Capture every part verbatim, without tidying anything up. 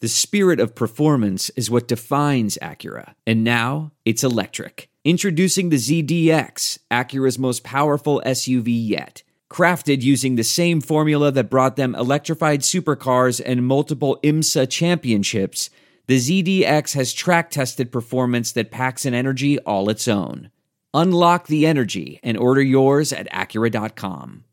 The spirit of performance is what defines Acura, and now it's electric. Introducing the Z D X, Acura's most powerful S U V yet. Crafted using the same formula that brought them electrified supercars and multiple IMSA championships, the Z D X has track-tested performance that packs an energy all its own. Unlock the energy and order yours at Acura dot com.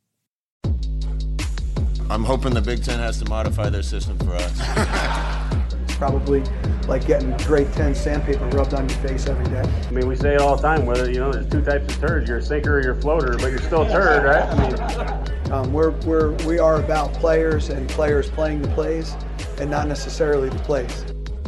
I'm hoping the Big Ten has to modify their system for us. It's probably like getting grade ten sandpaper rubbed on your face every day. I mean, we say it all the time, whether, you know, there's two types of turds. You're a sinker or you're a floater, but you're still a turd, right? I mean, um, we're, we're, we are about players and players playing the plays and not necessarily the plays.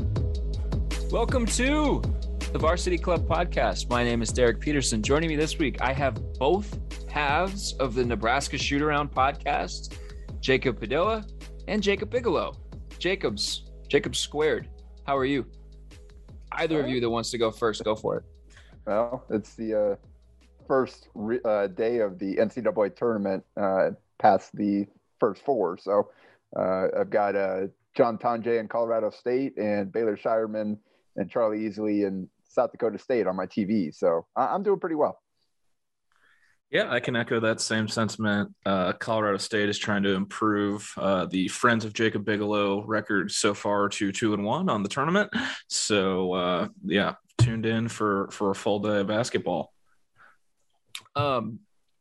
Welcome to the Varsity Club Podcast. My name is Derek Peterson. Joining me this week, I have both halves of the Nebraska Shoot-Around podcast, Jacob Padilla and Jacob Bigelow. Jacobs, Jacob squared. How are you? Either of you that wants to go first, go for it. Well, it's the uh, first re- uh, day of the N C double A tournament uh, past the first four. So uh, I've got uh, John Tonje in Colorado State and Baylor Shireman and Charlie Easley in South Dakota State on my T V. So I- I'm doing pretty well. Yeah, I can echo that same sentiment. Uh, Colorado State is trying to improve uh, the Friends of Jacob Bigelow record so far to two and one on the tournament. So uh, yeah, tuned in for for a full day of basketball. Um,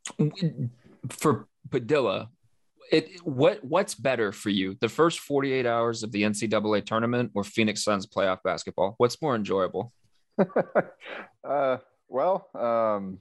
for Padilla, it what what's better for you, the first forty-eight hours of the N C double A tournament or Phoenix Suns playoff basketball? What's more enjoyable? uh, well. Um...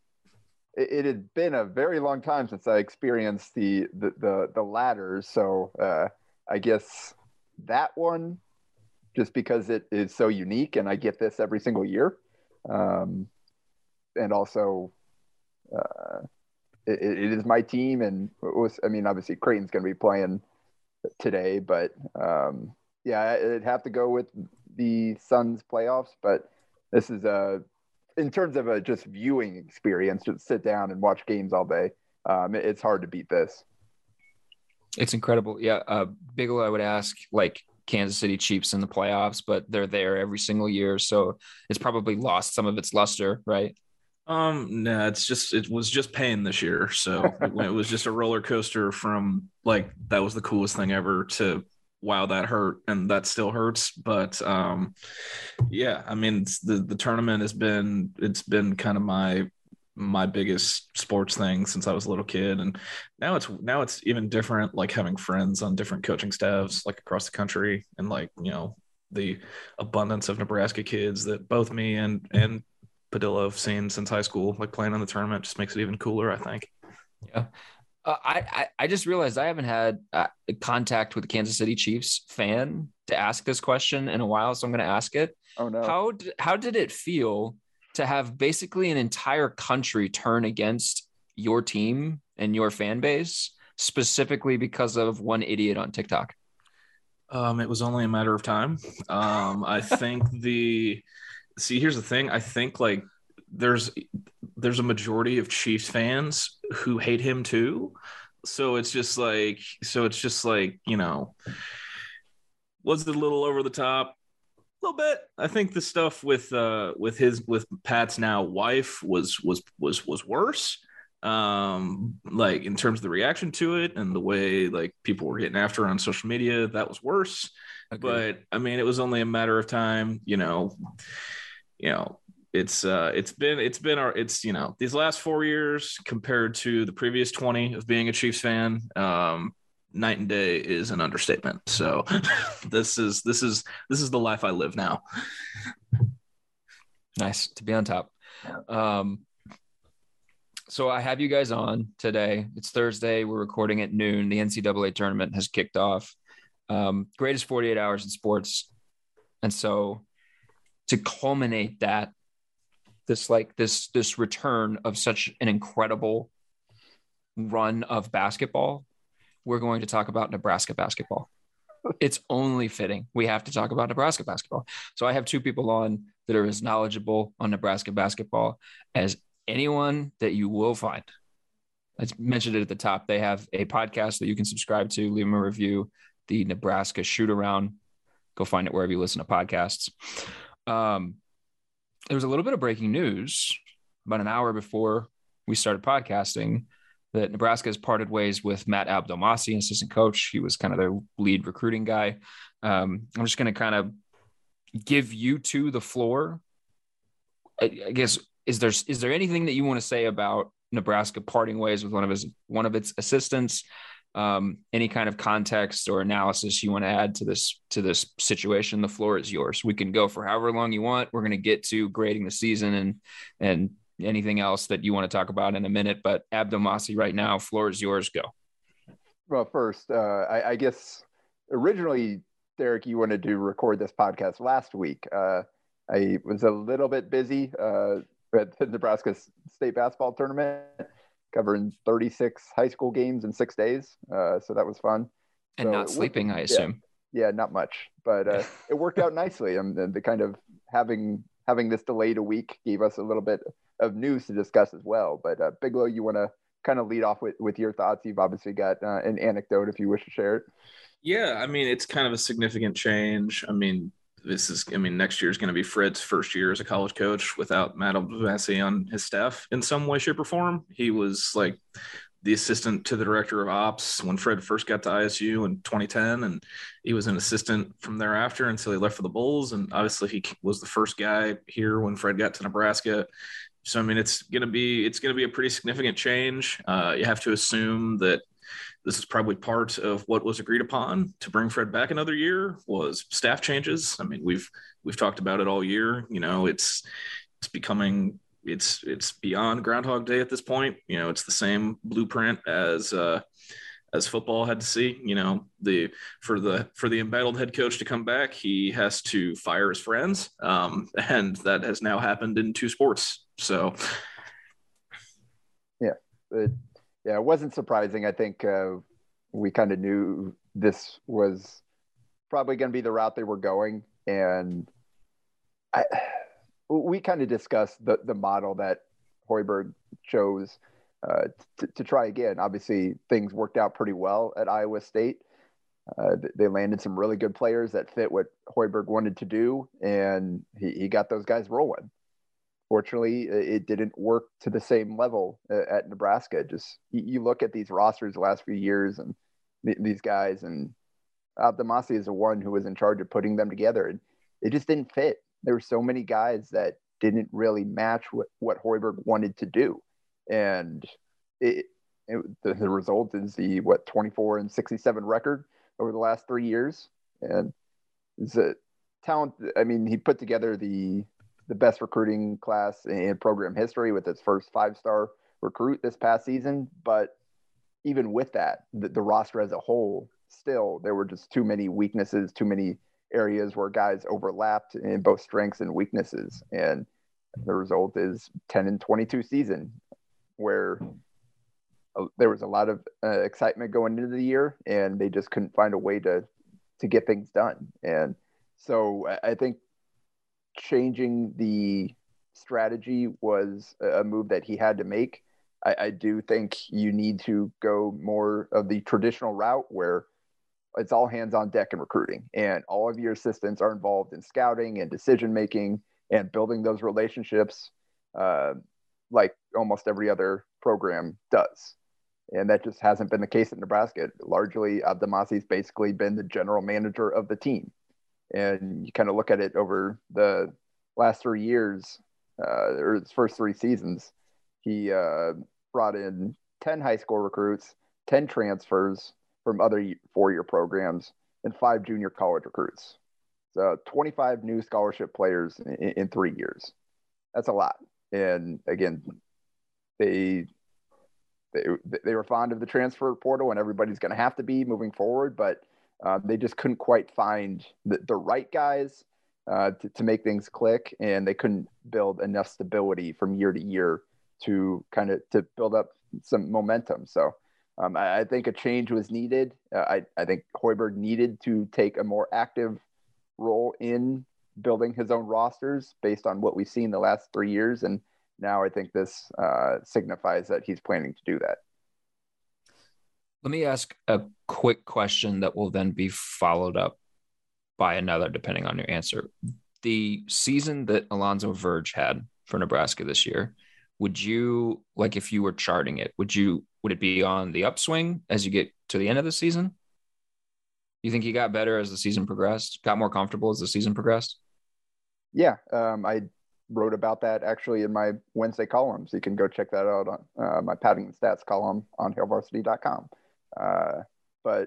It had been a very long time since I experienced the the the, the ladders, so uh, I guess that one, just because it is so unique, and I get this every single year, um, and also uh, it, it is my team, and it was, I mean, obviously Creighton's going to be playing today, but um, yeah, it'd have to go with the Suns playoffs, but this is a in terms of a just viewing experience, just sit down and watch games all day. Um, it's hard to beat this. It's incredible. Yeah. Uh, Bigelow, I would ask like Kansas City Chiefs in the playoffs, but they're there every single year. So it's probably lost some of its luster, right? Um, no, it's just, it was just pain this year. So it, it was just a roller coaster from like, that was the coolest thing ever to, wow, that hurt, and that still hurts. But um, yeah, I mean, it's the the tournament has been it's been kind of my my biggest sports thing since I was a little kid, and now it's now it's even different. Like having friends on different coaching staffs, like across the country, and like you know the abundance of Nebraska kids that both me and and Padilla have seen since high school, like playing in the tournament, just makes it even cooler, I think. Yeah. Uh, I, I I just realized I haven't had uh, contact with a Kansas City Chiefs fan to ask this question in a while, so I'm going to ask it. Oh no! How d- how did it feel to have basically an entire country turn against your team and your fan base specifically because of one idiot on TikTok? Um, it was only a matter of time. Um, I think the see. Here's the thing. I think like. There's there's a majority of Chiefs fans who hate him too. So it's just like so it's just like, you know, was it a little over the top? A little bit. I think the stuff with uh with his with Pat's now wife was was was was worse. Um like in terms of the reaction to it and the way like people were getting after her on social media, that was worse. Okay. But I mean it was only a matter of time, you know, you know. It's uh, it's been it's been our it's you know these last four years compared to the previous twenty of being a Chiefs fan, um, night and day is an understatement. So this is this is this is the life I live now. Nice to be on top. Um, so I have you guys on today. It's Thursday. We're recording at noon. The N C double A tournament has kicked off. Um, greatest forty-eight hours in sports, and so to culminate that. This like this this return of such an incredible run of basketball, we're going to talk about Nebraska basketball. It's only fitting. We have to talk about Nebraska basketball. So I have two people on that are as knowledgeable on Nebraska basketball as anyone that you will find. I mentioned it at the top. They have a podcast that you can subscribe to, leave them a review, the Nebraska Shoot-Around Go find it wherever you listen to podcasts. Um, there was a little bit of breaking news about an hour before we started podcasting that Nebraska has parted ways with Matt Abdelmassih, assistant coach. He was kind of their lead recruiting guy. Um, I'm just going to kind of give you two the floor. I, I guess, is there, is there anything that you want to say about Nebraska parting ways with one of his, one of its assistants? Um, any kind of context or analysis you want to add to this, to this situation? The floor is yours. We can go for however long you want. We're going to get to grading the season and, and anything else that you want to talk about in a minute, but Abdelmassih right now, floor is yours. Go. Well, first, uh, I, I guess originally, Derek, you wanted to record this podcast last week. Uh, I was a little bit busy uh, at the Nebraska State basketball tournament, covering thirty-six high school games in six days. Uh, so that was fun. And so not sleeping, I assume. Yeah, yeah not much, but uh, it worked out nicely. And the, the kind of having having this delayed a week gave us a little bit of news to discuss as well. But uh, Bigelow, you want to kind of lead off with, with your thoughts? You've obviously got uh, an anecdote if you wish to share it. Yeah, I mean, it's kind of a significant change. I mean, this is, I mean, next year is going to be Fred's first year as a college coach without Matt Abdelmassih on his staff in some way, shape, or form. He was like the assistant to the director of ops when Fred first got to I S U in twenty ten, and he was an assistant from thereafter until he left for the Bulls. And obviously he was the first guy here when Fred got to Nebraska. So, I mean, it's going to be, it's going to be a pretty significant change. Uh, you have to assume that this is probably part of what was agreed upon to bring Fred back another year was staff changes. I mean, we've, we've talked about it all year. You know, it's, it's becoming, it's, it's beyond Groundhog Day at this point. You know, it's the same blueprint as, uh, as football had to see. You know, the, for the, for the embattled head coach to come back, he has to fire his friends. Um, and that has now happened in two sports. So, yeah, it, yeah, it wasn't surprising. I think uh, we kind of knew this was probably going to be the route they were going, and I, we kind of discussed the the model that Hoiberg chose uh, to, to try again. Obviously, things worked out pretty well at Iowa State. Uh, they landed some really good players that fit what Hoiberg wanted to do, and he, he got those guys rolling. Fortunately, it didn't work to the same level at Nebraska. Just you look at these rosters the last few years and th- these guys, and Abdelmassih is the one who was in charge of putting them together. And it just didn't fit. There were so many guys that didn't really match what, what Hoiberg wanted to do. And it, it, the, the result is the, what, twenty-four and sixty-seven record over the last three years. And it's a talent. I mean, he put together the, the best recruiting class in program history with his first five-star recruit this past season. But even with that, the, the roster as a whole, still, there were just too many weaknesses, too many areas where guys overlapped in both strengths and weaknesses. And the result is ten and twenty-two season where there was a lot of uh, excitement going into the year, and they just couldn't find a way to, to get things done. And so I think changing the strategy was a move that he had to make. I, I do think you need to go more of the traditional route where it's all hands on deck in recruiting, and all of your assistants are involved in scouting and decision-making and building those relationships uh, like almost every other program does. And that just hasn't been the case at Nebraska. Largely, Abdelmassih's basically been the general manager of the team. And you kind of look at it over the last three years, uh, or his first three seasons, he uh, brought in ten high school recruits, ten transfers from other four-year programs, and five junior college recruits. So twenty-five new scholarship players in, in three years. That's a lot. And again, they they they were fond of the transfer portal, and everybody's going to have to be moving forward, but Uh, they just couldn't quite find the, the right guys uh, to, to make things click, and they couldn't build enough stability from year to year to kind of to build up some momentum. So um, I, I think a change was needed. Uh, I, I think Hoiberg needed to take a more active role in building his own rosters based on what we've seen the last three years. And now I think this uh, signifies that he's planning to do that. Let me ask a quick question that will then be followed up by another, depending on your answer. The season that Alonzo Verge had for Nebraska this year, would you, like if you were charting it, would you, would it be on the upswing as you get to the end of the season? You think he got better as the season progressed, got more comfortable as the season progressed? Yeah. Um, I wrote about that actually in my Wednesday column. So you can go check that out on uh, my Paddington Stats column on hail varsity dot com. Uh, but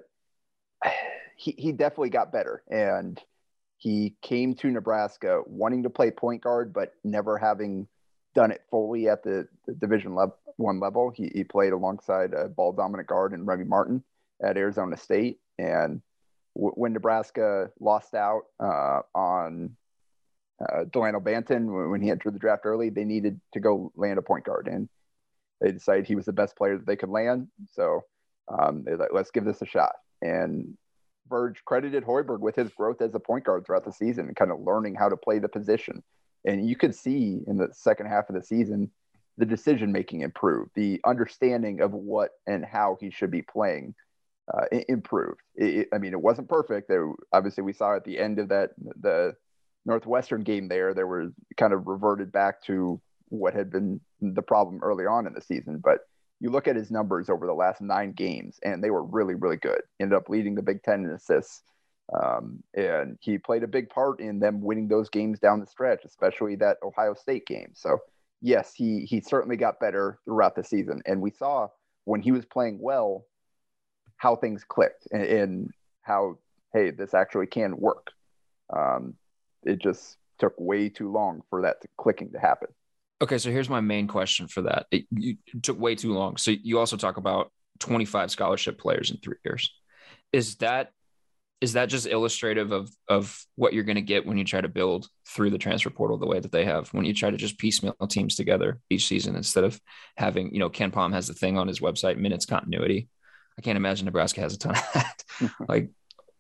he, he definitely got better. And he came to Nebraska wanting to play point guard, but never having done it fully at the, the Division level, one level. He, he played alongside a ball dominant guard and Remy Martin at Arizona State. And w- when Nebraska lost out uh, on uh, Delano Banton, when, when he entered the draft early, they needed to go land a point guard. And they decided he was the best player that they could land. So um, they're like, let's give this a shot. And Verge credited Hoiberg with his growth as a point guard throughout the season and kind of learning how to play the position. And you could see in the second half of the season, the decision-making improved, the understanding of what and how he should be playing uh, improved. It, it, I mean, it wasn't perfect. There, obviously, we saw at the end of that, the Northwestern game there, there was kind of reverted back to what had been the problem early on in the season. But you look at his numbers over the last nine games, and they were really, really good. Ended up leading the Big Ten in assists. Um, and he played a big part in them winning those games down the stretch, especially that Ohio State game. So, yes, he he certainly got better throughout the season. And we saw when he was playing well how things clicked and, and how, hey, this actually can work. Um, it just took way too long for that to, clicking to happen. Okay, so here's my main question for that. It, you, it took way too long. So you also talk about twenty-five scholarship players in three years. Is that is that just illustrative of of what you're going to get when you try to build through the transfer portal the way that they have, when you try to just piecemeal teams together each season instead of having, you know, Ken Palm has the thing on his website, minutes continuity. I can't imagine Nebraska has a ton of that. Like,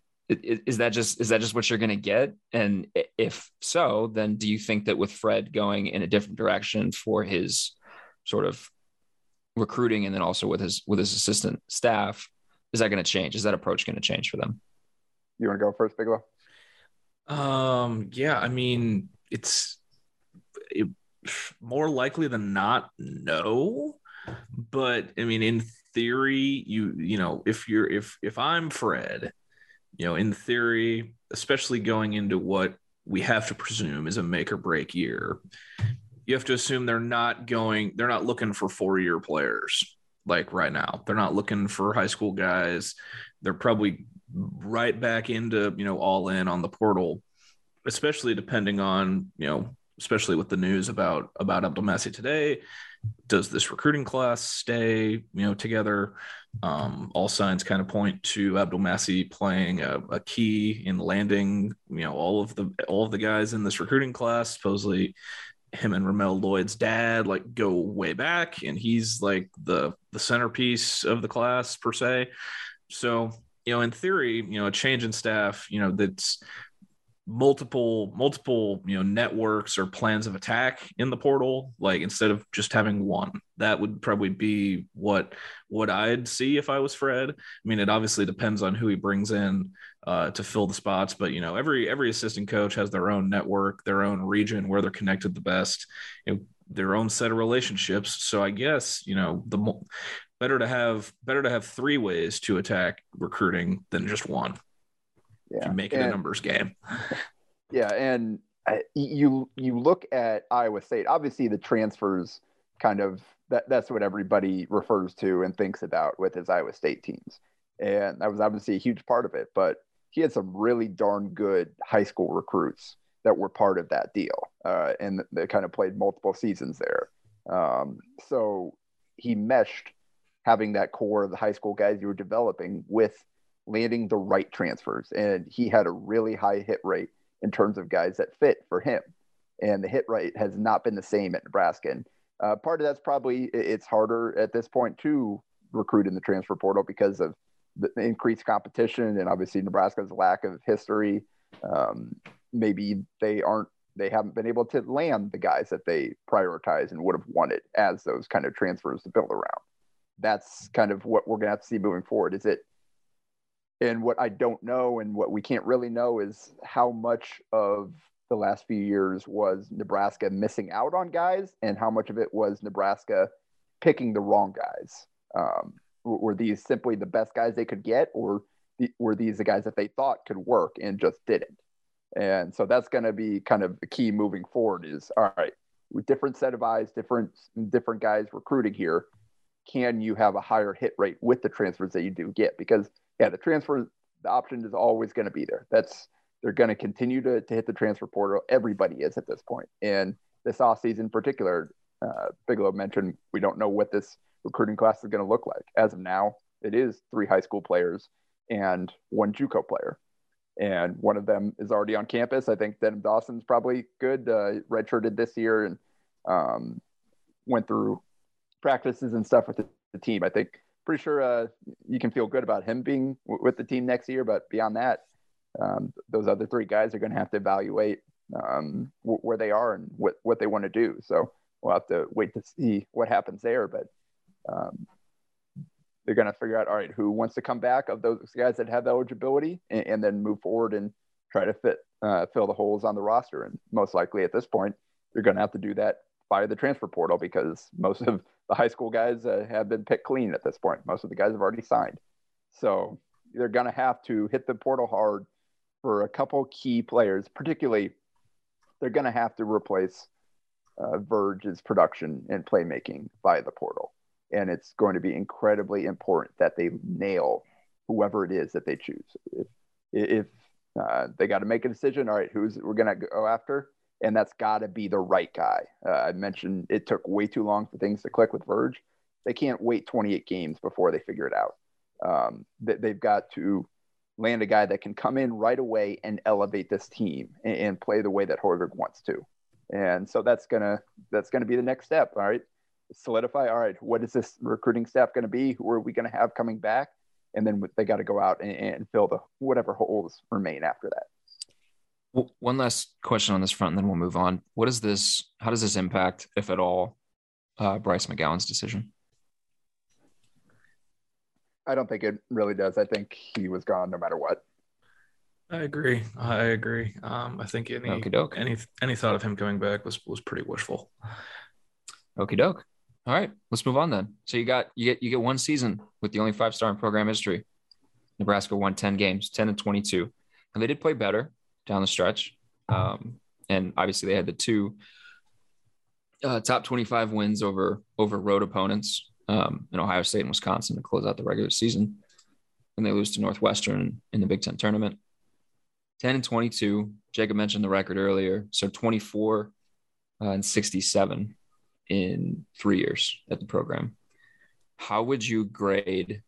is that just is that just what you're going to get? And if so, then do you think that with Fred going in a different direction for his sort of recruiting and then also with his with his assistant staff, is that going to change? Is that approach going to change for them? You want to go first, Bigelow? Um, yeah, I mean, it's it, more likely than not, no. But I mean, in theory, you you know, if you're if if I'm Fred, you know, in theory, especially going into what we have to presume is a make or break year, you have to assume they're not going, they're not looking for four-year players like right now. They're not looking for high school guys. They're probably right back into, you know, all in on the portal, especially depending on, you know, especially with the news about, about Abdelmassih today. Does this recruiting class stay, you know, together? Um, all signs kind of point to Abdelmassih playing a, a key in landing, you know, all of the all of the guys in this recruiting class. Supposedly, him and Ramel Lloyd's dad like go way back, and he's like the the centerpiece of the class per se. So, you know, in theory, you know, a change in staff, you know, that's multiple multiple you know networks or plans of attack in the portal, like instead of just having one. That would probably be what what I'd see if I was Fred. I mean, it obviously depends on who he brings in uh to fill the spots, but you know, every every assistant coach has their own network, their own region where they're connected the best, you know, their own set of relationships. So I guess, you know, the mo- better to have better to have three ways to attack recruiting than just one. Yeah, make it and, a numbers game. Yeah, and I, you you look at Iowa State. Obviously, the transfers kind of that that's what everybody refers to and thinks about with his Iowa State teams, and that was obviously a huge part of it. But he had some really darn good high school recruits that were part of that deal, uh, and they kind of played multiple seasons there. Um, so he meshed having that core of the high school guys you were developing with landing the right transfers. And he had a really high hit rate in terms of guys that fit for him. And the hit rate has not been the same at Nebraska. And uh, part of that's probably it's harder at this point to recruit in the transfer portal because of the increased competition and obviously Nebraska's lack of history. Um, maybe they aren't, they haven't been able to land the guys that they prioritize and would have wanted as those kind of transfers to build around. That's kind of what we're going to have to see moving forward. Is it, And what I don't know and what we can't really know is how much of the last few years was Nebraska missing out on guys and how much of it was Nebraska picking the wrong guys. Um, were these simply the best guys they could get, or the, were these the guys that they thought could work and just didn't? And so that's going to be kind of the key moving forward is, all right, with different set of eyes, different, different guys recruiting here, can you have a higher hit rate with the transfers that you do get? Because yeah, the transfer, the option is always going to be there. That's, they're going to continue to, to hit the transfer portal. Everybody is at this point. And this offseason in particular, uh, Bigelow mentioned, we don't know what this recruiting class is going to look like. As of now, it is three high school players and one JUCO player. And one of them is already on campus. I think Denham Dawson's probably good. Uh, redshirted this year and um, went through practices and stuff with the, the team. I think pretty sure uh, you can feel good about him being w- with the team next year. But beyond that, um, those other three guys are going to have to evaluate um, w- where they are and what, what they want to do. So we'll have to wait to see what happens there. But um, they're going to figure out, all right, who wants to come back of those guys that have the eligibility and, and then move forward and try to fit, uh, fill the holes on the roster. And most likely at this point, they're going to have to do that via the transfer portal because most of the high school guys uh, have been picked clean at this point. Most of the guys have already signed. So they're going to have to hit the portal hard for a couple key players, particularly they're going to have to replace uh, Verge's production and playmaking via the portal. And it's going to be incredibly important that they nail whoever it is that they choose. If, if uh, they got to make a decision, all right, who's we're going to go after, and that's got to be the right guy. Uh, I mentioned it took way too long for things to click with Verge. They can't wait twenty-eight games before they figure it out. Um, they, they've got to land a guy that can come in right away and elevate this team and, and play the way that Hoiberg wants to. And so that's gonna that's gonna be the next step. All right. Solidify. All right, what is this recruiting staff going to be? Who are we going to have coming back? And then they got to go out and, and fill the whatever holes remain after that. Well, one last question on this front, and then we'll move on. What is this? How does this impact, if at all, uh, Bryce McGowan's decision? I don't think it really does. I think he was gone no matter what. I agree. I agree. Um, I think any Okey-doke. any any thought of him coming back was was pretty wishful. Okie doke. All right, let's move on then. So you got you get you get one season with the only five star in program history. Nebraska won ten games, ten and twenty-two, and they did play better down the stretch. Um, and obviously they had the two uh, top twenty-five wins over over road opponents um, in Ohio State and Wisconsin to close out the regular season. And they lose to Northwestern in the Big Ten tournament. ten and twenty-two. Jacob mentioned the record earlier, so twenty-four uh, and sixty-seven. In three years at the program. How would you grade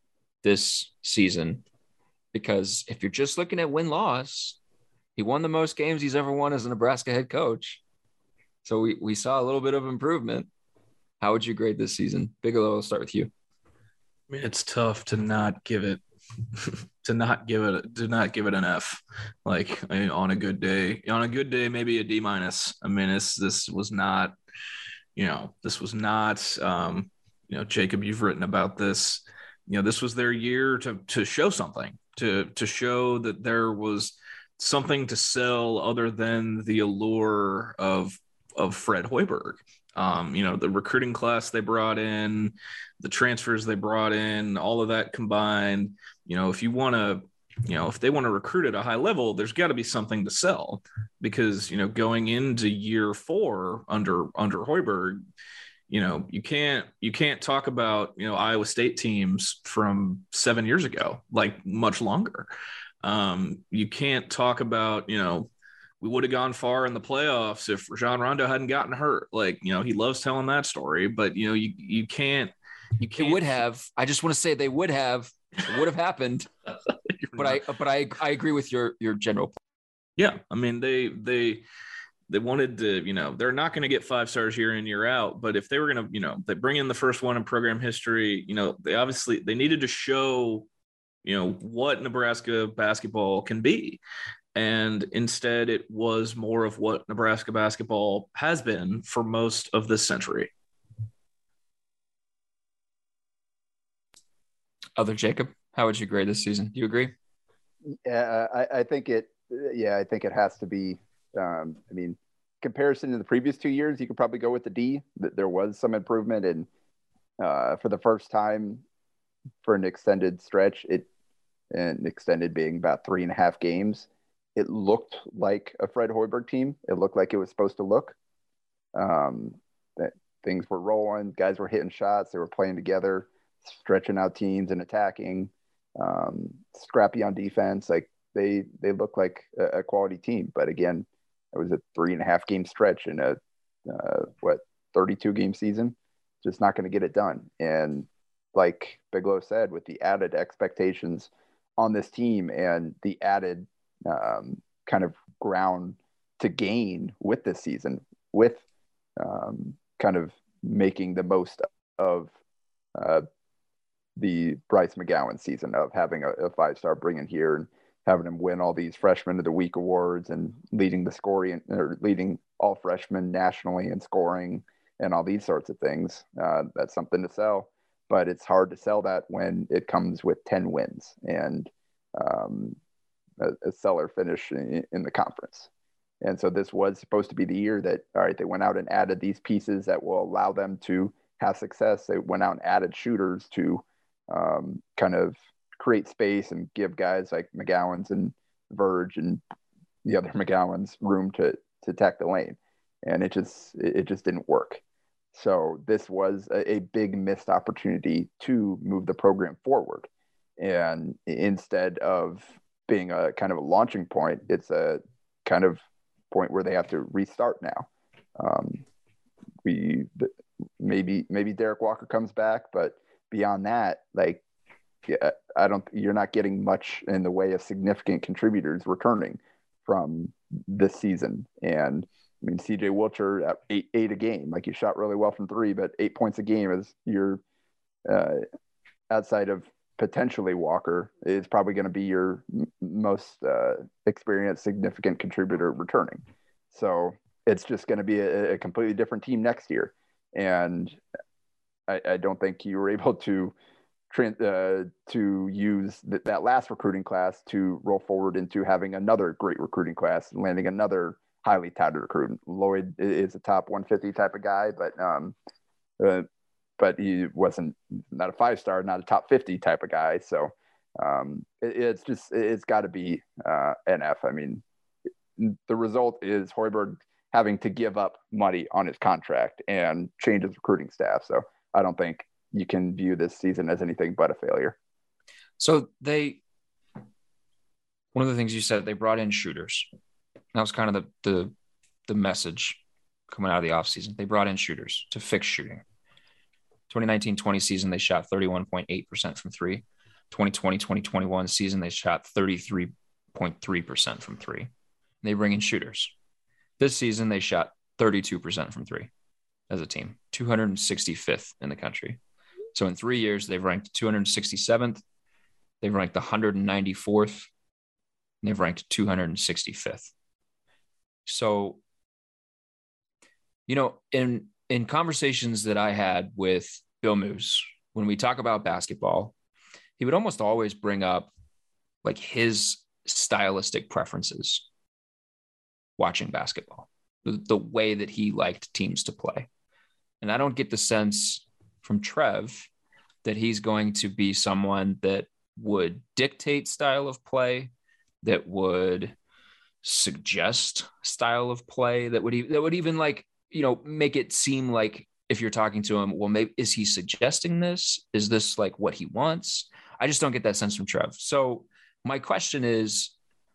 this season? Because if you're just looking at win-loss, he won the most games he's ever won as a Nebraska head coach. So we, we saw a little bit of improvement. How would you grade this season? Bigelow, I'll start with you. I mean, it's tough to not give it to not give it to not give it an F. Like I mean, on a good day, on a good day, maybe a D minus. I mean, it's this was not. You know, this was not, um, you know, Jacob, you've written about this. You know, this was their year to to show something, to to show that there was something to sell other than the allure of of Fred Hoiberg. Um, you know, the recruiting class they brought in, the transfers they brought in, all of that combined. You know, if you want to. You know, if they want to recruit at a high level, there's got to be something to sell because, you know, going into year four under under Hoiberg, you know, you can't you can't talk about, you know, Iowa State teams from seven years ago, like much longer. Um, you can't talk about, you know, we would have gone far in the playoffs if Rajon Rondo hadn't gotten hurt. Like, you know, he loves telling that story, but, you know, you you can't you can't. It would have. I just want to say they would have. It would have happened. But I, but I, I agree with your, your general. Yeah, I mean they, they, they wanted to, you know, they're not going to get five stars year in year out. But if they were going to, you know, they bring in the first one in program history, you know, they obviously they needed to show, you know, what Nebraska basketball can be, and instead it was more of what Nebraska basketball has been for most of this century. Other Jacob. How would you grade this season? Do you agree? Yeah, I, I think it. Yeah, I think it has to be. Um, I mean, comparison to the previous two years, you could probably go with the D. That there was some improvement, and uh, for the first time for an extended stretch, it and extended being about three and a half games, it looked like a Fred Hoiberg team. It looked like it was supposed to look. Um, that things were rolling, guys were hitting shots, they were playing together, stretching out teams and attacking. Um, scrappy on defense, like they they look like a, a quality team. But again, it was a three and a half game stretch in a uh, what thirty-two game season. Just not going to get it done. And like Bigelow said, with the added expectations on this team and the added um, kind of ground to gain with this season, with um, kind of making the most of uh, the Bryce McGowan season of having a, a five-star bring in here and having him win all these freshman of the week awards and leading the scoring or leading all freshmen nationally in scoring and all these sorts of things. Uh, that's something to sell, but it's hard to sell that when it comes with ten wins and um, a, a stellar finish in, in the conference. And so this was supposed to be the year that, all right, they went out and added these pieces that will allow them to have success. They went out and added shooters to um, kind of create space and give guys like McGowan's and Verge and the other McGowan's room to, to attack the lane. And it just, it just didn't work. So this was a, a big missed opportunity to move the program forward. And instead of being a kind of a launching point, it's a kind of point where they have to restart now. Um, we maybe maybe Derek Walker comes back, but beyond that, like, yeah, I don't. You're not getting much in the way of significant contributors returning from this season. And I mean, C J Wilcher at eight eight a game, like he shot really well from three, but eight points a game is your uh, outside of potentially Walker is probably going to be your m- most uh, experienced significant contributor returning. So it's just going to be a, a completely different team next year. And I, I don't think you were able to uh, to use th- that last recruiting class to roll forward into having another great recruiting class, landing another highly touted recruit. Lloyd is a top one fifty type of guy, but um, uh, but he wasn't not a five star, not a top fifty type of guy. So um, it, it's just it's got to be uh, N F. I mean, the result is Hoiberg having to give up money on his contract and change his recruiting staff. So I don't think you can view this season as anything but a failure. So they, one of the things you said, they brought in shooters. That was kind of the the, the message coming out of the offseason. They brought in shooters to fix shooting. twenty nineteen twenty season, they shot thirty-one point eight percent from three. twenty twenty twenty twenty-one season, they shot thirty-three point three percent from three. They bring in shooters. This season, they shot thirty-two percent from three as a team, two hundred sixty-fifth in the country. So in three years, they've ranked two hundred sixty-seventh, they've ranked one hundred ninety-fourth, and they've ranked two hundred sixty-fifth. So, you know, in in conversations that I had with Bill Moose, when we talk about basketball, he would almost always bring up like his stylistic preferences watching basketball, the, the way that he liked teams to play. And I don't get the sense from Trev that he's going to be someone that would dictate style of play, that would suggest style of play, that would even, that would even like, you know, make it seem like if you're talking to him, well, maybe is he suggesting this? Is this like what he wants? I just don't get that sense from Trev. So my question is,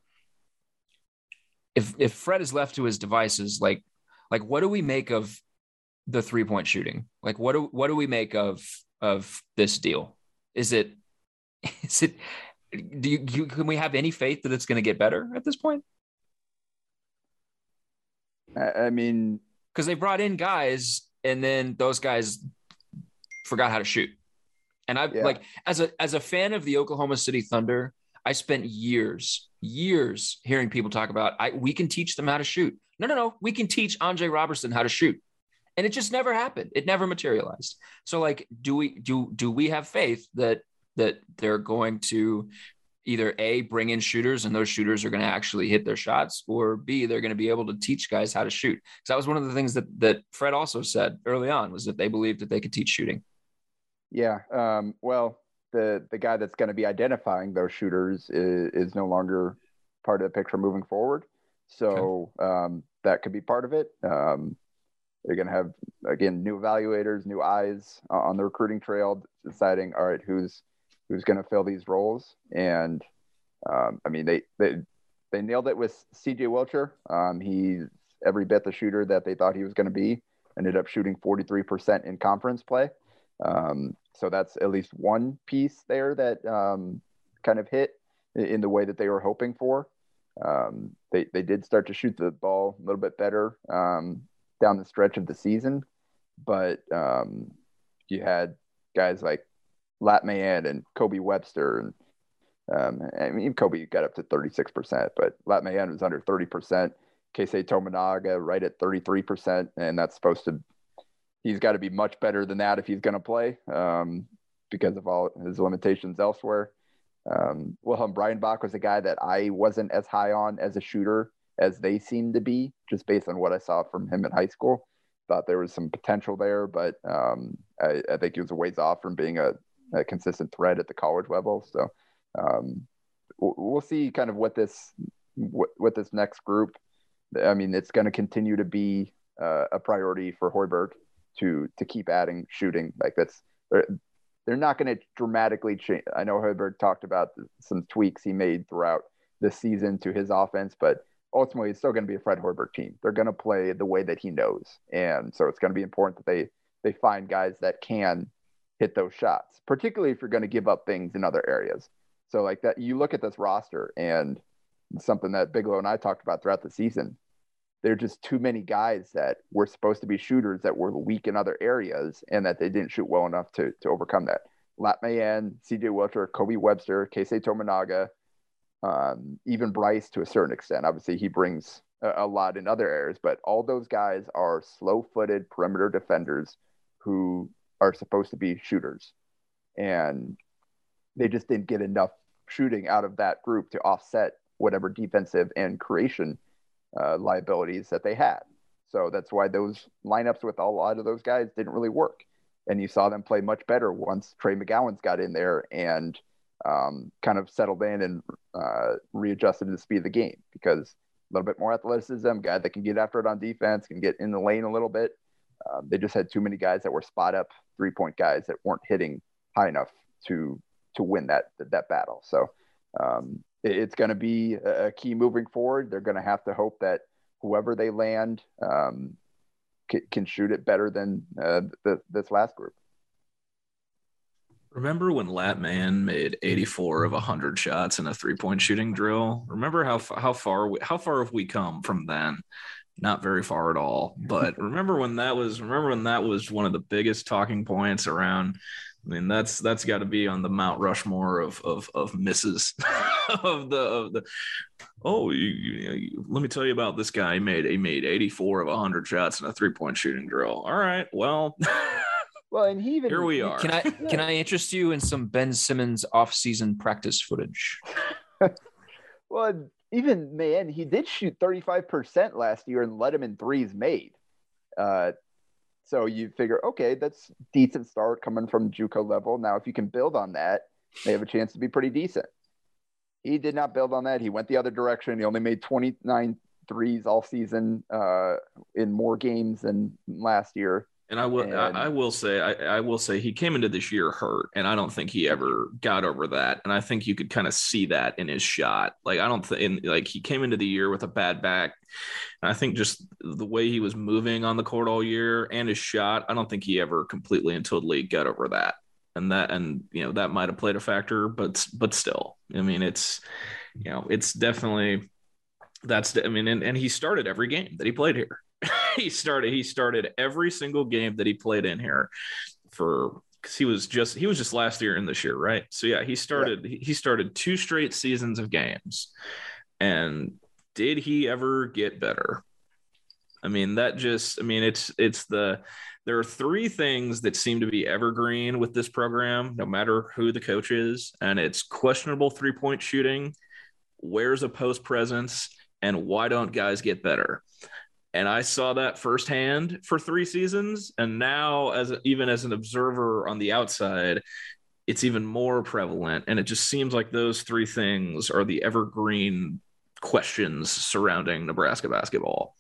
if if Fred is left to his devices, like like what do we make of the three point shooting? Like what do what do we make of of this deal? Is it is it do you, you can we have any faith that it's going to get better at this point? I mean, because they brought in guys and then those guys forgot how to shoot. And I yeah. like as a as a fan of the Oklahoma City Thunder, I spent years, years hearing people talk about I we can teach them how to shoot. No, no, no. We can teach Andre Robertson how to shoot. And it just never happened. It never materialized. So like, do we do do we have faith that that they're going to either A, bring in shooters and those shooters are going to actually hit their shots, or B, they're going to be able to teach guys how to shoot. Because that was one of the things that, that Fred also said early on, was that they believed that they could teach shooting. Yeah. Um, well, the, the guy that's going to be identifying those shooters is, is no longer part of the picture moving forward. So okay. um, that could be part of it. Um, they're going to have, again, new evaluators, new eyes on the recruiting trail, deciding, all right, who's, who's going to fill these roles. And um, I mean, they, they, they nailed it with C J Wilcher. Um, he's every bit the shooter that they thought he was going to be, ended up shooting forty-three percent in conference play. Um, so that's at least one piece there that um, kind of hit in the way that they were hoping for. Um, they, they did start to shoot the ball a little bit better um, down the stretch of the season, but um, you had guys like Lat Mayen and Kobe Webster. And um, I mean, Kobe got up to thirty-six percent, but Lat Mayen was under thirty percent. Keisei Tominaga right at thirty-three percent. And that's supposed to, he's got to be much better than that if he's going to play um, because of all his limitations elsewhere. Um, Wilhelm Breidenbach was a guy that I wasn't as high on as a shooter as they seemed to be, just based on what I saw from him in high school. Thought there was some potential there, but um, I, I think he was a ways off from being a, a consistent threat at the college level. So um, we'll see kind of what this, what, what this next group, I mean, it's going to continue to be uh, a priority for Hoiberg to, to keep adding shooting. Like that's, they're, they're not going to dramatically change. I know Hoiberg talked about some tweaks he made throughout the season to his offense, but ultimately it's still going to be a Fred Hoiberg team. They're going to play the way that he knows. And so it's going to be important that they, they find guys that can hit those shots, particularly if you're going to give up things in other areas. So like that, you look at this roster, and something that Bigelow and I talked about throughout the season, there are just too many guys that were supposed to be shooters that were weak in other areas and that they didn't shoot well enough to, to overcome that. Lat Mayen, C J Wilcher, Kobe Webster, Keisei Tominaga, um, even Bryce to a certain extent. Obviously he brings a, a lot in other areas, but all those guys are slow-footed perimeter defenders who are supposed to be shooters. And they just didn't get enough shooting out of that group to offset whatever defensive and creation uh, liabilities that they had. So that's why those lineups with a lot of those guys didn't really work. And you saw them play much better once Trey McGowan's got in there and um, kind of settled in and uh, readjusted to the speed of the game, because a little bit more athleticism, guy that can get after it on defense, can get in the lane a little bit. Um, they just had too many guys that were spot up three-point guys that weren't hitting high enough to to win that that battle. So um, it, it's going to be a, a key moving forward. They're going to have to hope that whoever they land um, c- can shoot it better than uh, the, this last group. Remember when Lat Mayen made eighty-four of one hundred shots in a three-point shooting drill? Remember how how far we, how far have we come from then? Not very far at all. But remember when that was remember when that was one of the biggest talking points around. I mean, that's that's got to be on the Mount Rushmore of of of misses of the of the. Oh, you, you, you, let me tell you about this guy. He made he made eighty-four of one hundred shots in a three-point shooting drill. All right, well. Well, and he even here we are. Can I can I interest you in some Ben Simmons off-season practice footage? Well, even man, he did shoot thirty-five percent last year and let him in threes made. Uh, so you figure, okay, that's decent start coming from JUCO level. Now, if you can build on that, they have a chance to be pretty decent. He did not build on that. He went the other direction. He only made twenty-nine threes all season uh, in more games than last year. And I will, and, I, I will say, I, I will say, he came into this year hurt, and I don't think he ever got over that. And I think you could kind of see that in his shot. Like I don't think, like he came into the year with a bad back, and I think just the way he was moving on the court all year and his shot, I don't think he ever completely and totally got over that. And that, and you know, that might have played a factor, but but still, I mean, it's, you know, it's definitely that's. I mean, and, and he started every game that he played here. he started he started every single game that he played in here for because he was just he was just last year and this year, right? So yeah, he started yeah. he started two straight seasons of games. And did he ever get better? I mean, that just, I mean, it's, it's the, there are three things that seem to be evergreen with this program, no matter who the coach is. And it's questionable three point shooting, where's a post presence, and why don't guys get better? And I saw that firsthand for three seasons. And now, as a, even as an observer on the outside, it's even more prevalent. And it just seems like those three things are the evergreen questions surrounding Nebraska basketball.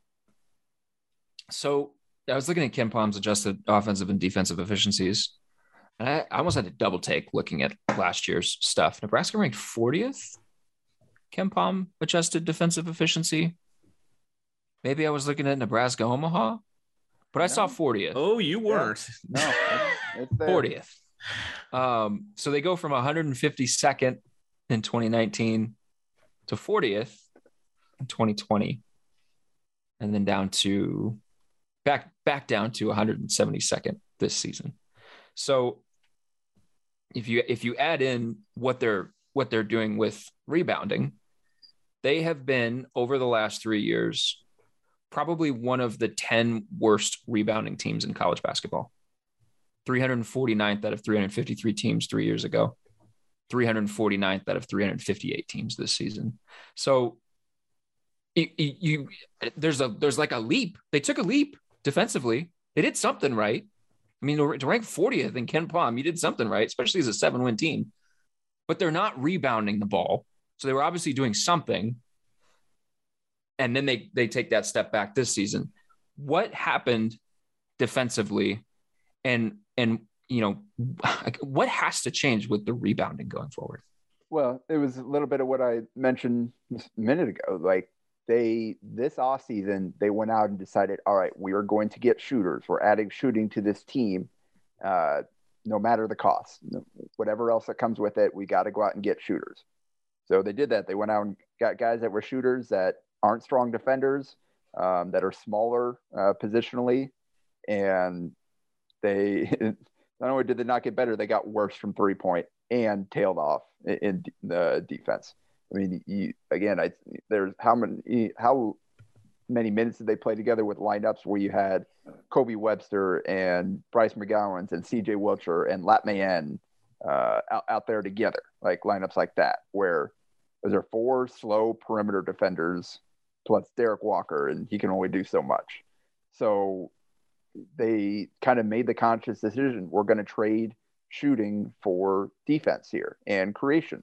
So I was looking at KenPom's adjusted offensive and defensive efficiencies, and I, I almost had to double take looking at last year's stuff. Nebraska ranked fortieth KenPom adjusted defensive efficiency. Maybe I was looking at Nebraska Omaha, but I no. saw fortieth. Oh, you weren't. Yeah. No, it's, it's fortieth. Um, so they go from one hundred fifty-second in twenty nineteen to fortieth in twenty twenty, and then down to back back down to one hundred seventy-second this season. So if you if you add in what they're what they're doing with rebounding, they have been over the last three years probably one of the ten worst rebounding teams in college basketball. three hundred forty-ninth out of three hundred fifty-three teams three years ago, three hundred forty-ninth out of three hundred fifty-eight teams this season. So you, you there's a there's like a leap. They took a leap defensively. They did something right. I mean, to rank fortieth in KenPom, you did something right, especially as a seven-win team. But they're not rebounding the ball, so they were obviously doing something. And then they they take that step back this season. What happened defensively, and and you know what has to change with the rebounding going forward? Well, it was a little bit of what I mentioned a minute ago. Like they this offseason, they went out and decided, all right, we are going to get shooters. We're adding shooting to this team, uh, no matter the cost. Whatever else that comes with it, we got to go out and get shooters. So they did that. They went out and got guys that were shooters that aren't strong defenders, um, that are smaller uh, positionally, and they not only did they not get better, they got worse from three point and tailed off in, in the defense. I mean, you, again, I there's how many how many minutes did they play together with lineups where you had Kobe Webster and Bryce McGowens and C J Wilcher and Lat Mayen uh, out, out there together, like lineups like that, where those are four slow perimeter defenders plus Derek Walker, and he can only do so much. So they kind of made the conscious decision, we're going to trade shooting for defense here and creation.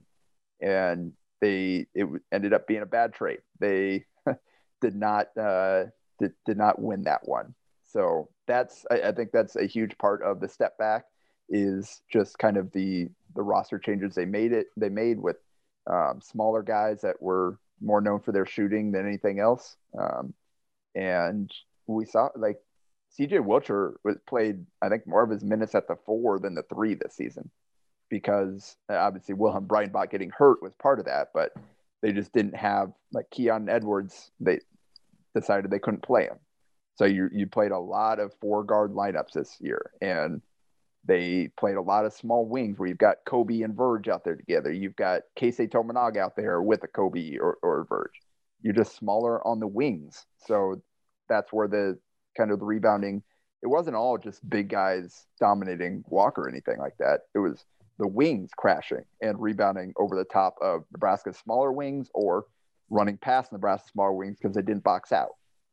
And they, it ended up being a bad trade. They did not, uh, did, did not win that one. So that's, I, I think that's a huge part of the step back, is just kind of the, the roster changes they made it, they made with um, smaller guys that were more known for their shooting than anything else. Um, and we saw like C J Wilcher was played, I think, more of his minutes at the four than the three this season, because obviously Wilhelm Breitenbach getting hurt was part of that, but they just didn't have like Keon Edwards. They decided they couldn't play him. So you, you played a lot of four guard lineups this year, and they played a lot of small wings where you've got Kobe and Verge out there together. You've got Keisei Tominaga out there with a Kobe or, or Verge. You're just smaller on the wings. So that's where the kind of the rebounding, it wasn't all just big guys dominating Walker or anything like that. It was the wings crashing and rebounding over the top of Nebraska's smaller wings, or running past Nebraska's smaller wings because they didn't box out.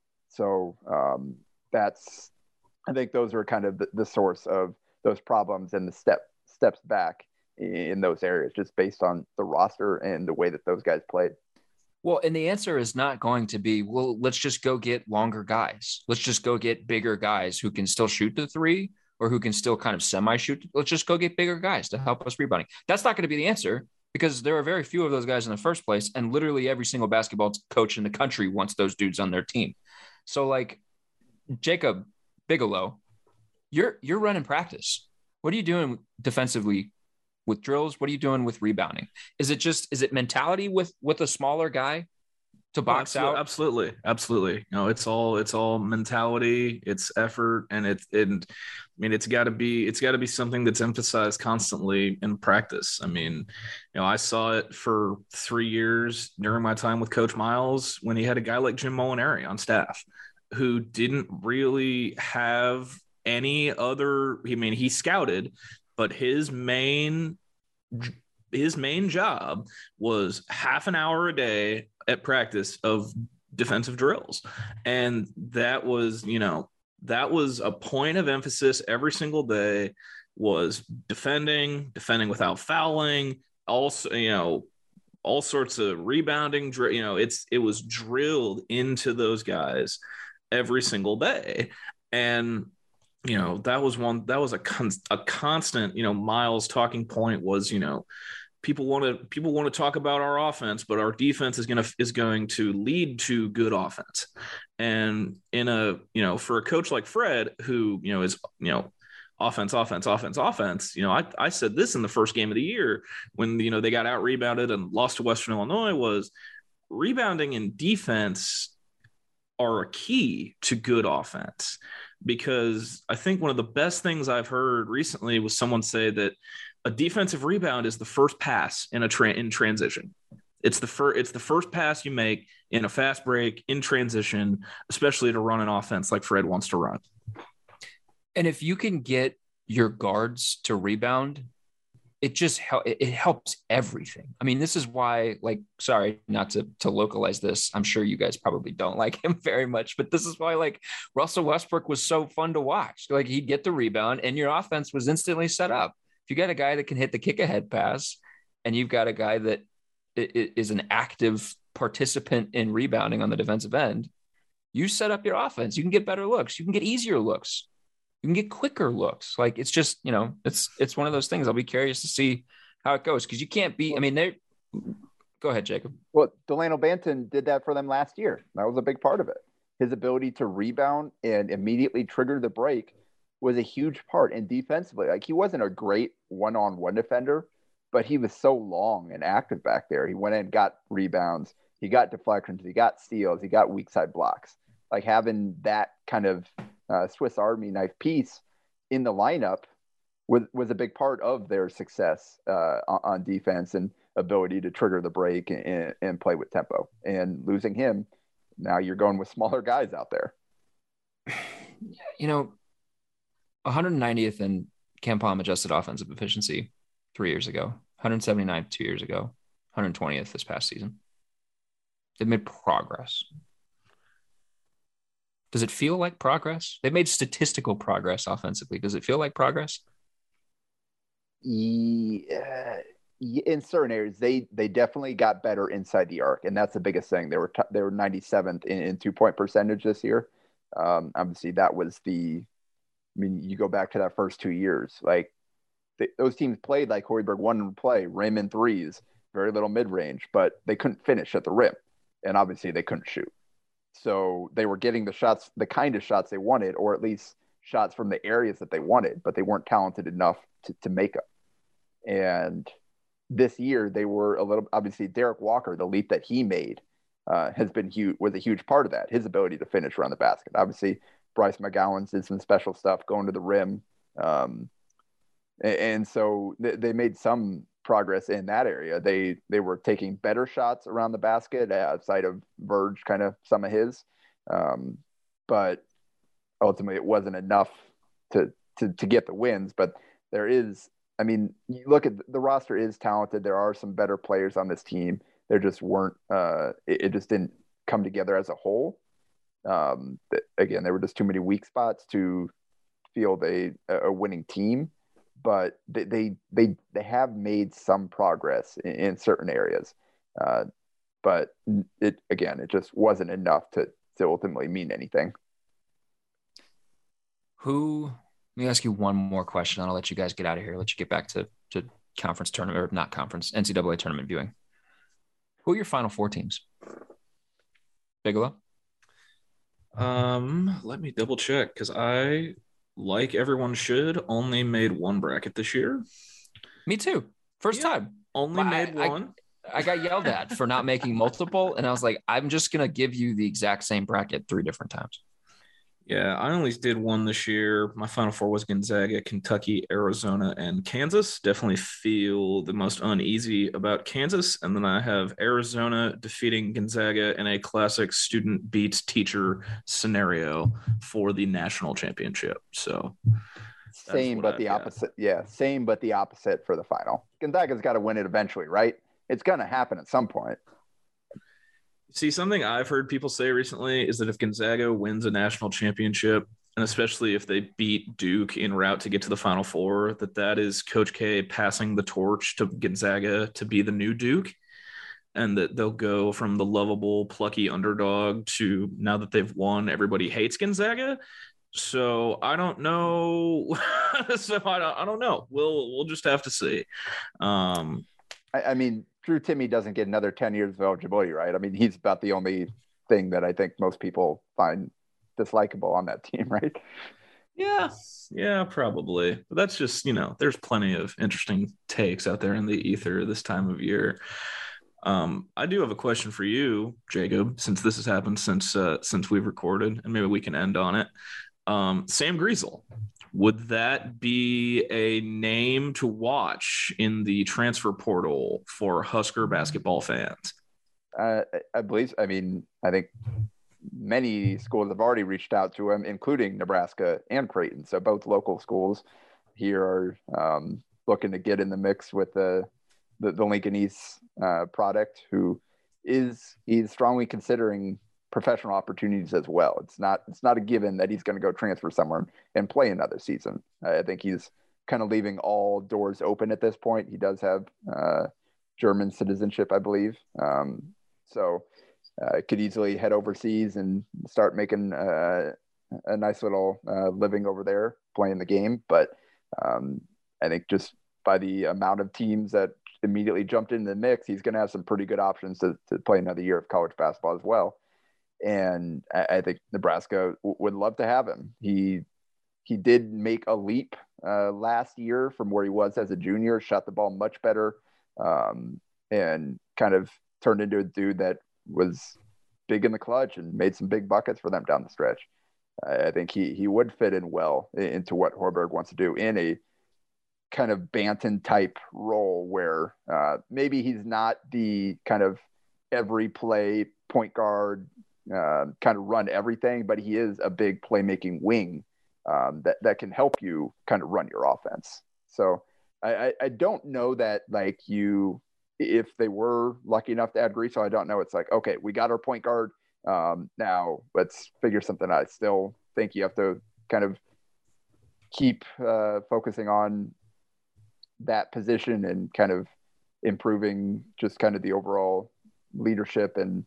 So um, that's, I think those are kind of the, the source of those problems and the step steps back in those areas, just based on the roster and the way that those guys played. Well, and the answer is not going to be, well, let's just go get longer guys. Let's just go get bigger guys who can still shoot the three, or who can still kind of semi-shoot. Let's just go get bigger guys to help us rebounding. That's not going to be the answer, because there are very few of those guys in the first place. And literally every single basketball coach in the country wants those dudes on their team. So like Jacob Bigelow, you're, you're running practice. What are you doing defensively with drills? What are you doing with rebounding? Is it just, is it mentality with, with a smaller guy to box absolutely, out? Absolutely. Absolutely. No, it's all, it's all mentality, it's effort. And it's, and I mean, it's gotta be, it's gotta be something that's emphasized constantly in practice. I mean, you know, I saw it for three years during my time with Coach Miles when he had a guy like Jim Molinari on staff. who didn't really have any other. I mean, he scouted, but his main his main job was half an hour a day at practice of defensive drills, and that was, you know, that was a point of emphasis every single day, was defending, defending without fouling, also, you know, all sorts of rebounding, you know, it's, it was drilled into those guys every single day. And, you know, that was one, that was a, con- a constant, you know, Miles' talking point was, you know, people want to, people want to talk about our offense, but our defense is going to, is going to lead to good offense. And in a, you know, for a coach like Fred, who, you know, is, you know, offense, offense, offense, offense. You know, I, I said this in the first game of the year when, you know, they got out rebounded and lost to Western Illinois, was rebounding and defense are a key to good offense. Because I think one of the best things I've heard recently was someone say that a defensive rebound is the first pass in a tra- in transition. It's the first, it's the first pass you make in a fast break in transition, especially to run an offense like Fred wants to run. And if you can get your guards to rebound, it just hel- it helps everything. I mean, this is why, like, sorry, not to, to localize this. I'm sure you guys probably don't like him very much, but this is why, like, Russell Westbrook was so fun to watch. Like, he'd get the rebound and your offense was instantly set up. If you got a guy that can hit the kick ahead pass and you've got a guy that is an active participant in rebounding on the defensive end, you set up your offense. You can get better looks. You can get easier looks. You can get quicker looks. Like, it's just, you know, it's, it's one of those things. I'll be curious to see how it goes. Cause you can't be, I mean, they go ahead, Jacob. Well, Delano Banton did that for them last year. That was a big part of it. His ability to rebound and immediately trigger the break was a huge part. And defensively, like, he wasn't a great one-on-one defender, but he was so long and active back there. He went in and got rebounds. He got deflections. He got steals. He got weak side blocks. Like, having that kind of uh, Swiss Army knife piece in the lineup was, was a big part of their success uh, on, on defense and ability to trigger the break and, and play with tempo. And losing him, now you're going with smaller guys out there. You know, one hundred ninetieth in KenPom adjusted offensive efficiency three years ago, one hundred seventy-ninth two years ago, one hundred twentieth this past season. They've made progress. Does it feel like progress? They've made statistical progress offensively. Does it feel like progress? Yeah, in certain areas, they they definitely got better inside the arc, and that's the biggest thing. They were t- they were ninety-seventh in, in two point percentage this year. Um, obviously, that was the. I mean, you go back to that first two years, like they, those teams played like Hoiberg wanted to play, Raymond threes, very little mid range, but they couldn't finish at the rim, and obviously they couldn't shoot. So they were getting the shots, the kind of shots they wanted, or at least shots from the areas that they wanted, but they weren't talented enough to, to make them. And this year they were a little, obviously Derek Walker, the leap that he made uh, has been huge, was a huge part of that. His ability to finish around the basket. Obviously Bryce McGowan did some special stuff going to the rim. Um, and, and so th- they made some progress in that area. They they were taking better shots around the basket outside of Verge, kind of some of his, um, but ultimately it wasn't enough to, to to get the wins. But there is, I mean, you look at the roster is talented. There are some better players on this team. There just weren't. Uh, it, it just didn't come together as a whole. Um, again, there were just too many weak spots to field a a winning team. But they, they they they have made some progress in, in certain areas, uh, but it again it just wasn't enough to to ultimately mean anything. Who? Let me ask you one more question, and I'll let you guys get out of here. Let you get back to to conference tournament or not conference N C double A tournament viewing. Who are your Final Four teams? Bigelow. Um, let me double check because I. Like everyone should, only made one bracket this year. Me too. First yeah, time. Only but made I, one. I, I got yelled at for not making multiple, and I was like, I'm just going to give you the exact same bracket three different times. Yeah, I only did one this year. My Final Four was Gonzaga, Kentucky, Arizona, and Kansas. Definitely feel the most uneasy about Kansas. And then I have Arizona defeating Gonzaga in a classic student beats teacher scenario for the national championship. So same, but I've the got. opposite. Yeah, same, but the opposite for the final. Gonzaga's got to win it eventually, right? It's going to happen at some point. See, something I've heard people say recently is that if Gonzaga wins a national championship, and especially if they beat Duke en route to get to the Final Four, that that is Coach K passing the torch to Gonzaga to be the new Duke, and that they'll go from the lovable, plucky underdog to now that they've won, everybody hates Gonzaga. So I don't know. so I don't, I don't know. We'll we'll just have to see. Um, I, I mean. Drew Timme doesn't get another ten years of eligibility, right? I mean, he's about the only thing that I think most people find dislikable on that team, right? Yeah, yeah, probably. But that's just, you know, there's plenty of interesting takes out there in the ether this time of year. Um, I do have a question for you, Jacob, since this has happened since uh, since we've recorded, and maybe we can end on it. Um, Sam Griesel. Would that be a name to watch in the transfer portal for Husker basketball fans? Uh, I believe, I mean, I think many schools have already reached out to him, including Nebraska and Creighton. So both local schools here are um, looking to get in the mix with the, the, the Lincoln East uh, product, who is, he's strongly considering professional opportunities as well. It's not it's not a given that he's going to go transfer somewhere and play another season. I think he's kind of leaving all doors open at this point. He does have uh, German citizenship, I believe. Um, so uh, could easily head overseas and start making uh, a nice little uh, living over there playing the game. But um, I think just by the amount of teams that immediately jumped into the mix, he's going to have some pretty good options to, to play another year of college basketball as well. And I think Nebraska w- would love to have him. He he did make a leap uh, last year from where he was as a junior, shot the ball much better, um, and kind of turned into a dude that was big in the clutch and made some big buckets for them down the stretch. I think he he would fit in well into what Hoiberg wants to do in a kind of Banton type role where uh, maybe he's not the kind of every play point guard, Uh, kind of run everything, but he is a big playmaking wing um, that, that can help you kind of run your offense. So I, I, I don't know that like you, if they were lucky enough to add Griesel, I don't know. It's like, okay, we got our point guard. Um, now let's figure something out. I still think you have to kind of keep uh, focusing on that position and kind of improving just kind of the overall leadership and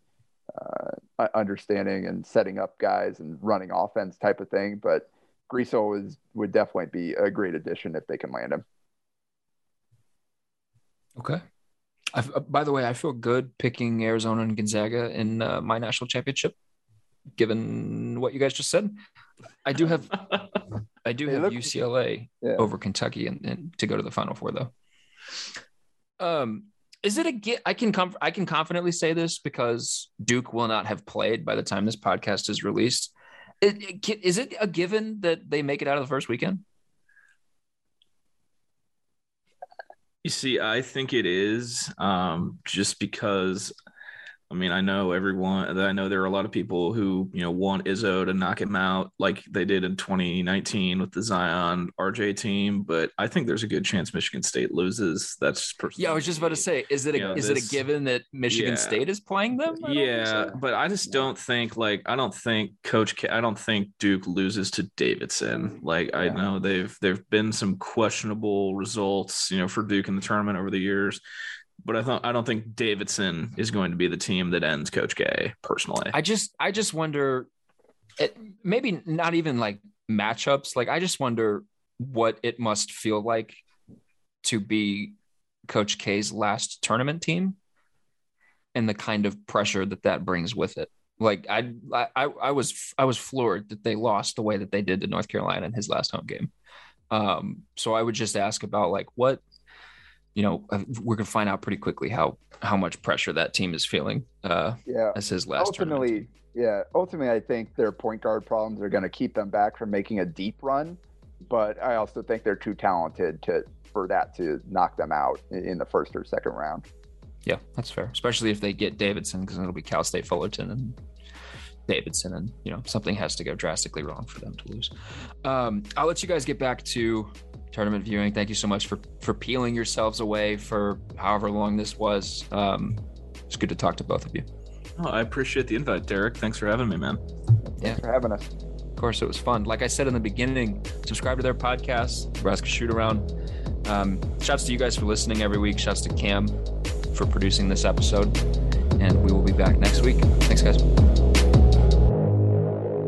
uh, understanding and setting up guys and running offense type of thing. But Griesel is would definitely be a great addition if they can land him. Okay. I, by the way, I feel good picking Arizona and Gonzaga in uh, my national championship, given what you guys just said. I do have, I do have look, U C L A yeah. over Kentucky and, and to go to the Final Four though. Um, is it a get? I can comf- I can confidently say this because Duke will not have played by the time this podcast is released. It, it, is it a given that they make it out of the first weekend? You see, I think it is um, just because, I mean, I know everyone, I know there are a lot of people who, you know, want Izzo to knock him out like they did in twenty nineteen with the Zion R J team, but I think there's a good chance Michigan State loses. That's personally. Yeah, I was just about to say, is it a, you know, is this, it a given that Michigan yeah. State is playing them? Yeah, so. But I just don't think like, I don't think Coach, K, I don't think Duke loses to Davidson. Like yeah. I know they've, there've been some questionable results, you know, for Duke in the tournament over the years. But I thought I don't think Davidson is going to be the team that ends Coach K. Personally, I just I just wonder, it, maybe not even like matchups. Like I just wonder what it must feel like to be Coach K's last tournament team, and the kind of pressure that that brings with it. Like I I I was I was floored that they lost the way that they did to North Carolina in his last home game. Um, so I would just ask about like what. You know, we're going to find out pretty quickly how how much pressure that team is feeling uh, yeah. as his last ultimately, tournament. Yeah, ultimately, I think their point guard problems are going to keep them back from making a deep run, but I also think they're too talented to for that to knock them out in the first or second round. Yeah, that's fair, especially if they get Davidson, because it'll be Cal State Fullerton and Davidson, and you know something has to go drastically wrong for them to lose. Um, I'll let you guys get back to tournament viewing. Thank you so much for for peeling yourselves away for however long this was. Um, it's good to talk to both of you. Oh, I appreciate the invite, Derek. Thanks for having me, man. Thanks Yeah. for having us. Of course, it was fun. Like I said in the beginning, subscribe to their podcast, Nebraska Shoot Around. Um, shouts to you guys for listening every week. Shouts to Cam for producing this episode. And we will be back next week. Thanks, guys.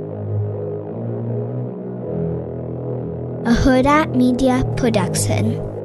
A Huda Media Production.